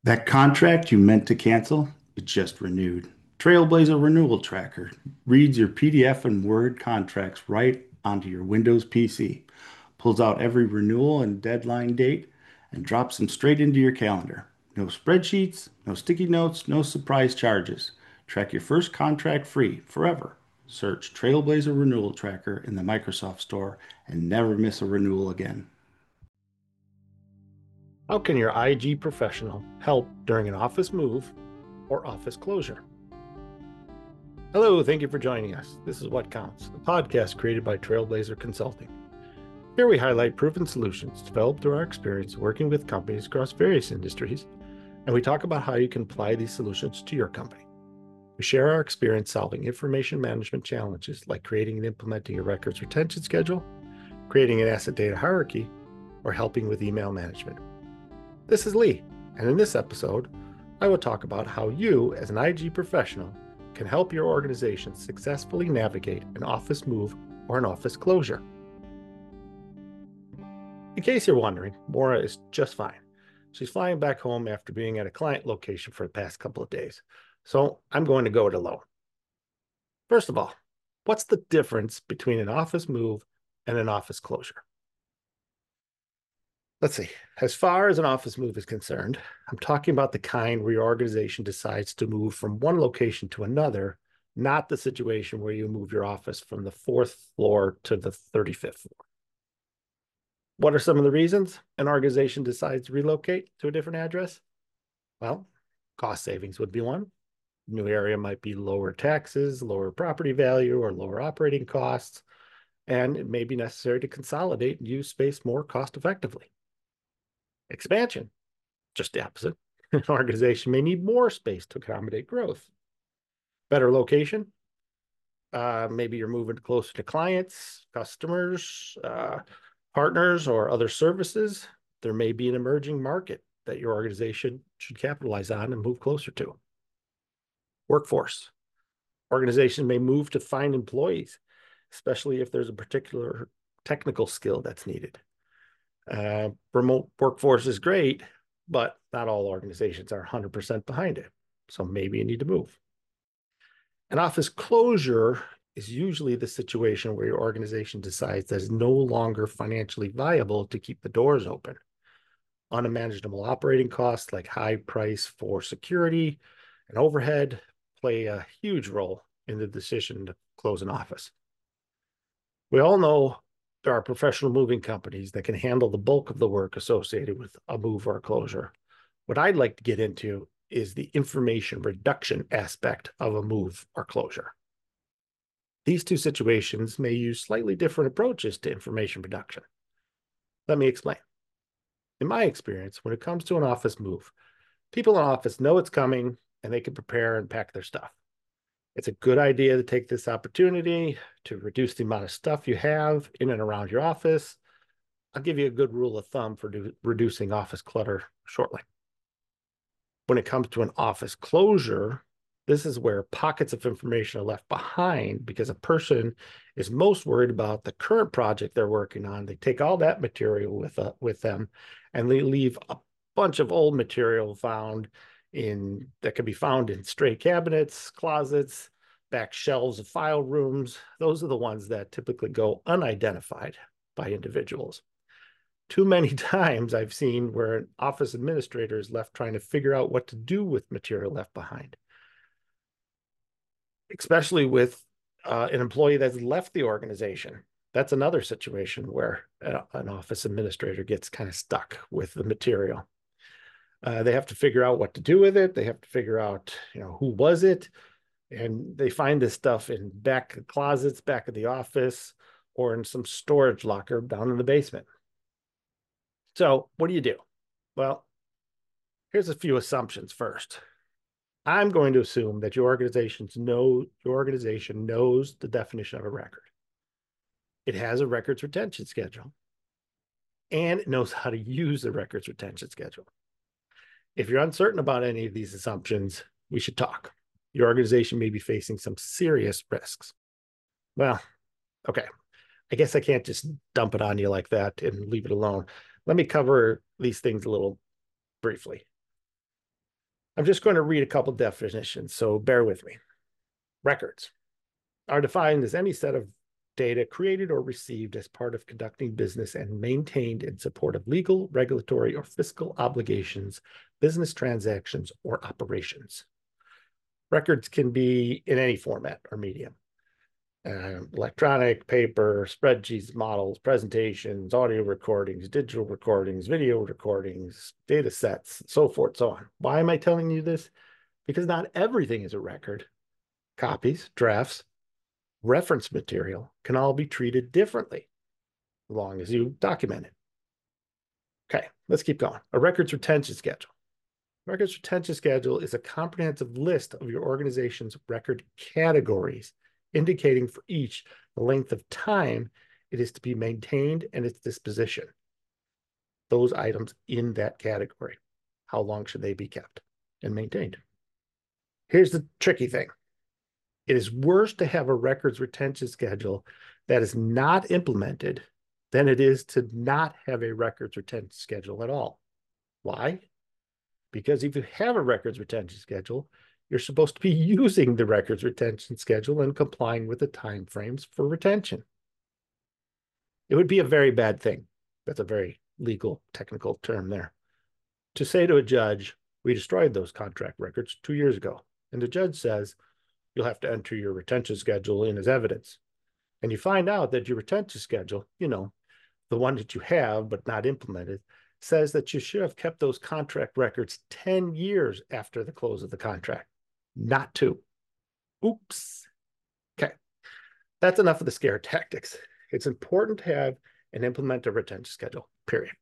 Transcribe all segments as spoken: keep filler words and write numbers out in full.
That contract you meant to cancel, it just renewed. Trailblazer Renewal Tracker reads your P D F and Word contracts right onto your Windows P C, pulls out every renewal and deadline date, and drops them straight into your calendar. No spreadsheets, no sticky notes, no surprise charges. Track your first contract free forever. Search Trailblazer Renewal Tracker in the Microsoft Store and never miss a renewal again. How can your I G professional help during an office move or office closure? Hello, thank you for joining us. This is What Counts, a podcast created by Trailblazer Consulting. Here we highlight proven solutions developed through our experience working with companies across various industries, and we talk about how you can apply these solutions to your company. We share our experience solving information management challenges like creating and implementing a records retention schedule, creating an asset data hierarchy, or helping with email management. This is Lee, and in this episode, I will talk about how you, as an I G professional, can help your organization successfully navigate an office move or an office closure. In case you're wondering, Maura is just fine. She's flying back home after being at a client location for the past couple of days, so I'm going to go it alone. First of all, what's the difference between an office move and an office closure? Let's see. As far as an office move is concerned, I'm talking about the kind where your organization decides to move from one location to another, not the situation where you move your office from the fourth floor to the thirty-fifth floor. What are some of the reasons an organization decides to relocate to a different address? Well, cost savings would be one. New area might be lower taxes, lower property value, or lower operating costs, and it may be necessary to consolidate and use space more cost effectively. Expansion, just the opposite. An organization may need more space to accommodate growth. Better location, uh, maybe you're moving closer to clients, customers, uh, partners, or other services. There may be an emerging market that your organization should capitalize on and move closer to. Workforce, organization may move to find employees, especially if there's a particular technical skill that's needed. Uh, remote workforce is great, but not all organizations are one hundred percent behind it. So maybe you need to move. An office closure is usually the situation where your organization decides that it's no longer financially viable to keep the doors open. Unmanageable operating costs like high price for security and overhead play a huge role in the decision to close an office. We all know there are professional moving companies that can handle the bulk of the work associated with a move or a closure. What I'd like to get into is the information reduction aspect of a move or closure. These two situations may use slightly different approaches to information reduction. Let me explain. In my experience, when it comes to an office move, people in office know it's coming and they can prepare and pack their stuff. It's a good idea to take this opportunity to reduce the amount of stuff you have in and around your office. I'll give you a good rule of thumb for do, reducing office clutter shortly. When it comes to an office closure, this is where pockets of information are left behind because a person is most worried about the current project they're working on. They take all that material with, uh, with them and they leave a bunch of old material found in that can be found in stray cabinets, closets, back shelves of file rooms. Those are the ones that typically go unidentified by individuals. Too many times I've seen where an office administrator is left trying to figure out what to do with material left behind, especially with uh, an employee that's left the organization. That's another situation where uh, an office administrator gets kind of stuck with the material. Uh, they have to figure out what to do with it. They have to figure out, you know, who was it? And they find this stuff in back closets, back of the office, or in some storage locker down in the basement. So what do you do? Well, here's a few assumptions first. I'm going to assume that your organization's know your organization knows the definition of a record. It has a records retention schedule, and it knows how to use the records retention schedule. If you're uncertain about any of these assumptions, we should talk. Your organization may be facing some serious risks. Well, okay, I guess I can't just dump it on you like that and leave it alone. Let me cover these things a little briefly. I'm just going to read a couple definitions, so bear with me. Records are defined as any set of data created or received as part of conducting business and maintained in support of legal, regulatory, or fiscal obligations, business transactions, or operations. Records can be in any format or medium. Uh, electronic, paper, spreadsheets, models, presentations, audio recordings, digital recordings, video recordings, data sets, so forth, so on. Why am I telling you this? Because not everything is a record. Copies, drafts, reference material can all be treated differently as long as you document it. Okay, let's keep going. A records retention schedule. Records retention schedule is a comprehensive list of your organization's record categories, indicating for each the length of time it is to be maintained and its disposition. Those items in that category. How long should they be kept and maintained? Here's the tricky thing. It is worse to have a records retention schedule that is not implemented than it is to not have a records retention schedule at all. Why? Because if you have a records retention schedule, you're supposed to be using the records retention schedule and complying with the timeframes for retention. It would be a very bad thing. That's a very legal, technical term there. To say to a judge, we destroyed those contract records two years ago, and the judge says, you'll have to enter your retention schedule in as evidence. And you find out that your retention schedule, you know, the one that you have but not implemented, says that you should have kept those contract records ten years after the close of the contract, not two. Oops. Okay. That's enough of the scare tactics. It's important to have and implement a retention schedule, period.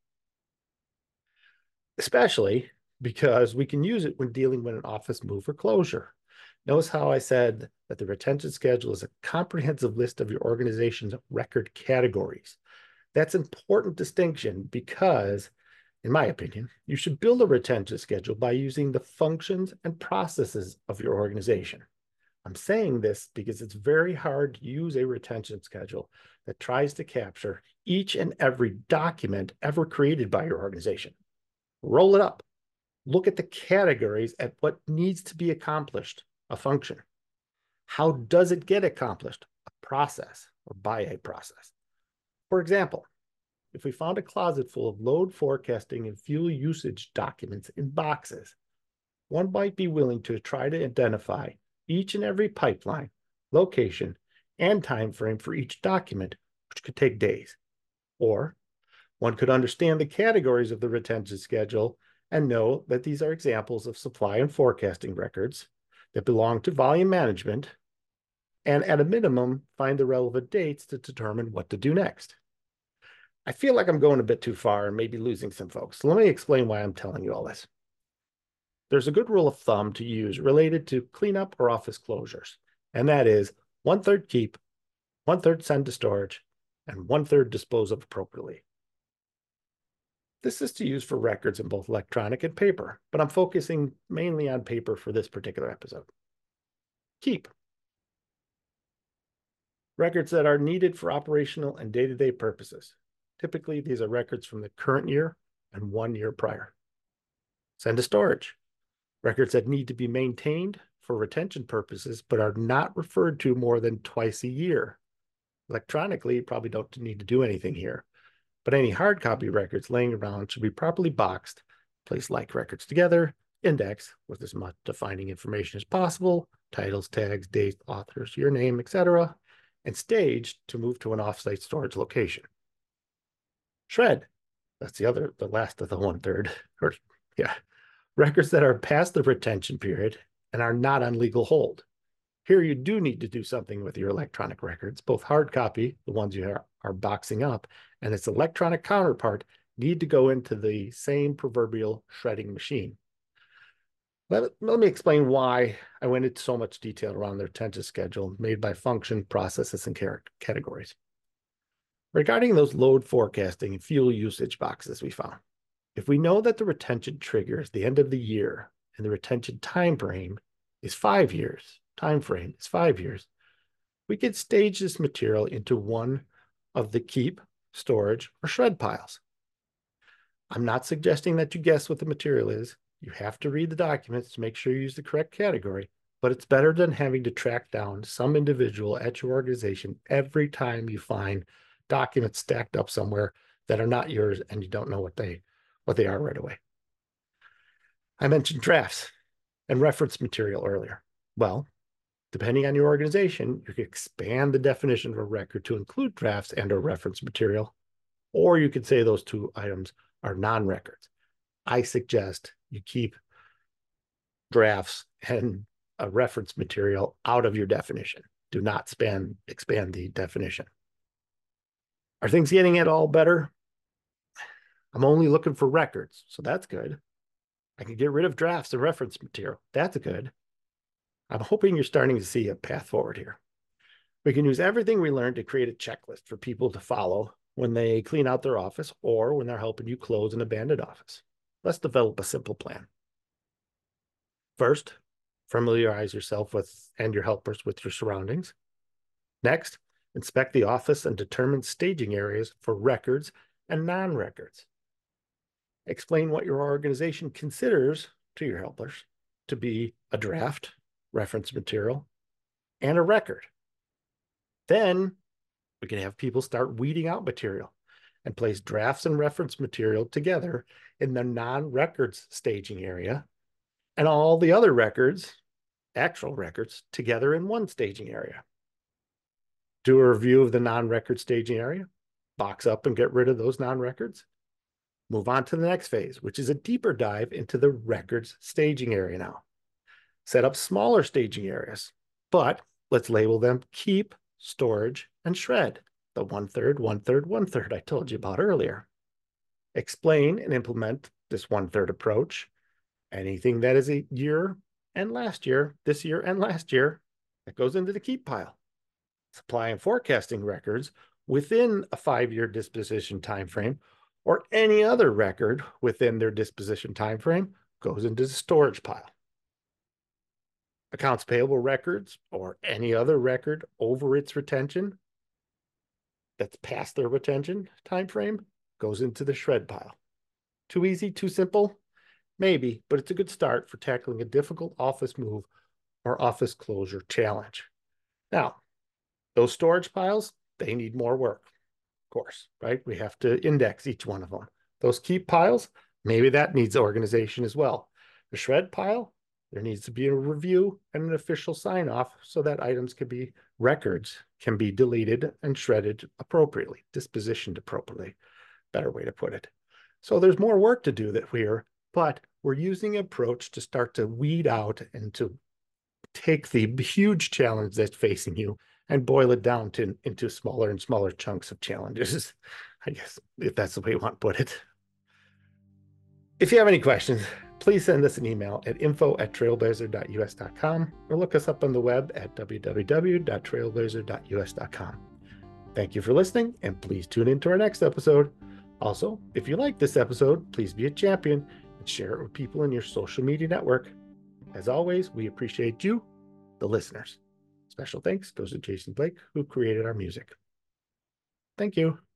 Especially because we can use it when dealing with an office move or closure. Notice how I said that the retention schedule is a comprehensive list of your organization's record categories. That's an important distinction because, in my opinion, you should build a retention schedule by using the functions and processes of your organization. I'm saying this because it's very hard to use a retention schedule that tries to capture each and every document ever created by your organization. Roll it up. Look at the categories at what needs to be accomplished, a function. How does it get accomplished? A process or by a process. For example, if we found a closet full of load forecasting and fuel usage documents in boxes, one might be willing to try to identify each and every pipeline, location, and time frame for each document, which could take days. Or one could understand the categories of the retention schedule and know that these are examples of supply and forecasting records that belong to volume management, and at a minimum, find the relevant dates to determine what to do next. I feel like I'm going a bit too far and maybe losing some folks. So let me explain why I'm telling you all this. There's a good rule of thumb to use related to cleanup or office closures, and that is one-third keep, one-third send to storage, and one-third dispose of appropriately. This is to use for records in both electronic and paper, but I'm focusing mainly on paper for this particular episode. Keep. Records that are needed for operational and day-to-day purposes. Typically, these are records from the current year and one year prior. Send to storage. Records that need to be maintained for retention purposes, but are not referred to more than twice a year. Electronically, you probably don't need to do anything here, but any hard copy records laying around should be properly boxed, place like records together, index with as much defining information as possible, titles, tags, dates, authors, your name, et cetera, and staged to move to an offsite storage location. Shred. That's the other, the last of the one third, or yeah. Records that are past the retention period and are not on legal hold. Here you do need to do something with your electronic records. Both hard copy, the ones you are, are boxing up, and its electronic counterpart need to go into the same proverbial shredding machine. Let, let me explain why I went into so much detail around the retention schedule made by function, processes, and categories. Regarding those load forecasting and fuel usage boxes we found, if we know that the retention trigger is the end of the year and the retention time frame is five years, time frame is five years, we could stage this material into one of the keep, storage, or shred piles. I'm not suggesting that you guess what the material is. You have to read the documents to make sure you use the correct category, but it's better than having to track down some individual at your organization every time you find documents stacked up somewhere that are not yours and you don't know what they what they are right away. I mentioned drafts and reference material earlier. Well, depending on your organization, you can expand the definition of a record to include drafts and or reference material, or you could say those two items are non-records. I suggest you keep drafts and a reference material out of your definition. Do not span, expand the definition. Are things getting at all better? I'm only looking for records, so that's good. I can get rid of drafts and reference material. That's good. I'm hoping you're starting to see a path forward here. We can use everything we learned to create a checklist for people to follow when they clean out their office or when they're helping you close an abandoned office. Let's develop a simple plan. First, familiarize yourself with and your helpers with your surroundings. Next, inspect the office and determine staging areas for records and non-records. Explain what your organization considers to your helpers to be a draft, reference material, and a record. Then we can have people start weeding out material and place drafts and reference material together in the non-records staging area and all the other records, actual records, together in one staging area. Do a review of the non-record staging area, box up and get rid of those non-records. Move on to the next phase, which is a deeper dive into the records staging area now. Set up smaller staging areas, but let's label them keep, storage, and shred, the one-third, one-third, one-third I told you about earlier. Explain and implement this one-third approach. Anything that is a year and last year, this year and last year, that goes into the keep pile. Supply and forecasting records within a five-year disposition timeframe or any other record within their disposition timeframe goes into the storage pile. Accounts payable records or any other record over its retention that's past their retention timeframe goes into the shred pile. Too easy, too simple? Maybe, but it's a good start for tackling a difficult office move or office closure challenge. Now, those storage piles, they need more work, of course, right? We have to index each one of them. Those keep piles, maybe that needs organization as well. The shred pile, there needs to be a review and an official sign off so that items can be, records can be deleted and shredded appropriately, dispositioned appropriately, better way to put it. So there's more work to do that we're, but we're using an approach to start to weed out and to take the huge challenge that's facing you and boil it down to into smaller and smaller chunks of challenges, I guess, if that's the way you want to put it. If you have any questions, please send us an email at info at trailblazer dot U S dot com or look us up on the web at w w w dot trailblazer dot U S dot com. Thank you for listening, and please tune in to our next episode. Also, if you like this episode, please be a champion and share it with people in your social media network. As always, we appreciate you, the listeners. Special thanks goes to Jason Blake, who created our music. Thank you.